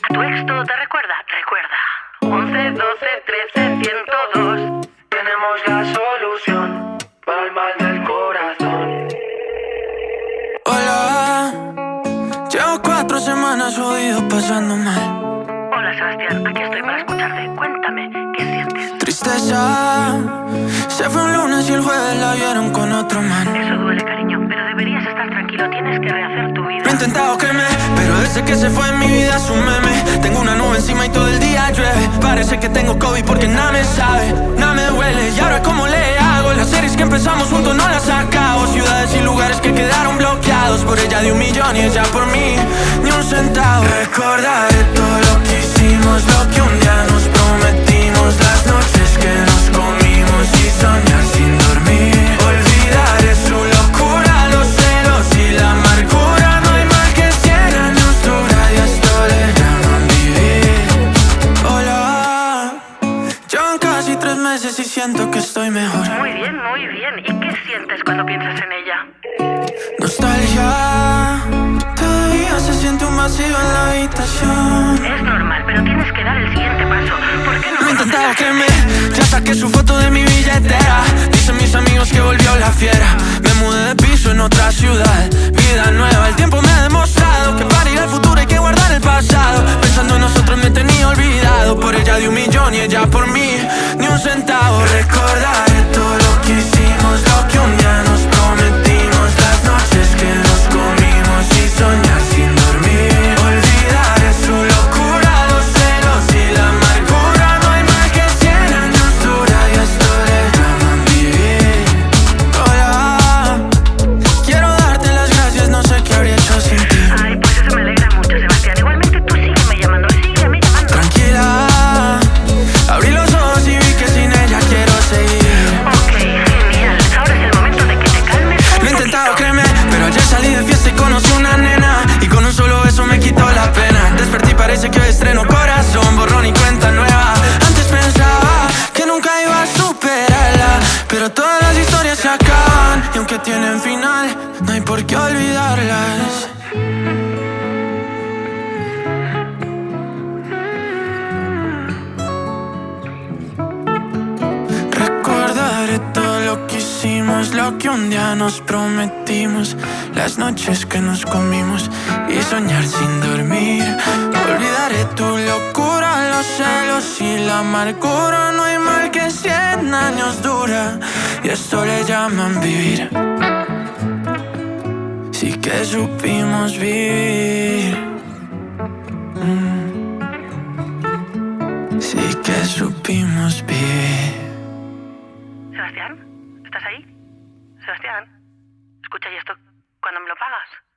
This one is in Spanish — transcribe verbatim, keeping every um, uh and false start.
¿A tu ex todo te recuerda? Recuerda. once, doce, trece, ciento dos. Tenemos la solución para el mal del corazón. Hola, llevo cuatro semanas jodido pasando mal. Hola Sebastián, aquí estoy para escucharte. Cuéntame, ¿qué sientes? Tristeza, se fue un lunes y el jueves la vieron con otro man. Eso duele, cariño, pero deberías estar tranquilo. Tienes que rehacer tu vida. Lo he intentado que me, pero desde que se fue en mi vida es un meme. Tengo una nube encima y todo el día llueve. Parece que tengo COVID porque nada me sabe, nada me duele. Y ahora cómo le hago, las series que empezamos juntos no las acabo. Ciudades y lugares que quedaron bloqueados. Por ella de un millón y ella por mí ni un centavo. Recordaré todo lo que hicimos, lo que un día nos prometimos, las noches que nos comimos y soñar sin dormir. Olvidaré su locura, los celos y la amargura. No hay mal que cien años dura y esto le llaman vivir. Hola, llevan casi tres meses y siento que estoy mejor. Muy bien, muy bien. ¿Y qué sientes cuando piensas en ella? Nostalgia, todavía se siente un vacío en la habitación. Es normal, pero tienes que dar el siguiente paso. ¿Por qué no? Lo he intentado que me, ya saqué su foto de mi billetera. Dicen mis amigos que volvió la fiera. Me mudé de piso en otra ciudad, vida nueva. El tiempo me ha demostrado que para ir al futuro hay que guardar el pasado. Pensando en nosotros me tenía olvidado. Por ella de un millón y ella por mí ni un centavo. Recordaré todo lo que hicimos, lo que un día nos prometimos, las noches que nos comimos y soñar sin dormir. Olvidaré su locura, los celos y la amargura. No hay mal que cien años dura y esto le llaman vivir. Hola, quiero darte las gracias, no sé qué habría hecho sin ti. Ay, pues eso me alegra mucho, Sebastián. Igualmente tú sígueme llamando, sígueme llamando. Tranquila, abrí los ojos y vi que sin ella quiero seguir. Ok, genial. Ahora es el momento de que te calmes un Lo he intentado, poquito. créeme, pero ayer salí de fiesta y conocí una nena. Y con un solo beso me quitó la pena. Desperté y parece que hoy estreno corazón, borrón y cuenta nueva. Antes pensaba que nunca iba a superarla, pero todas las historias se acaban y aunque tienen final, no hay por qué olvidarlas. Recordaré todo lo que hicimos, lo que un día nos prometimos, las noches que nos comimos y soñar sin dormir. Olvidaré tu locura, los celos y la amargura. No hay mal que cien años dura y esto le llaman vivir. Sí que supimos vivir. Mm. Sí que supimos vivir. Sebastián, ¿estás ahí? Sebastián, escucha, ¿y esto cuándo me lo pagas?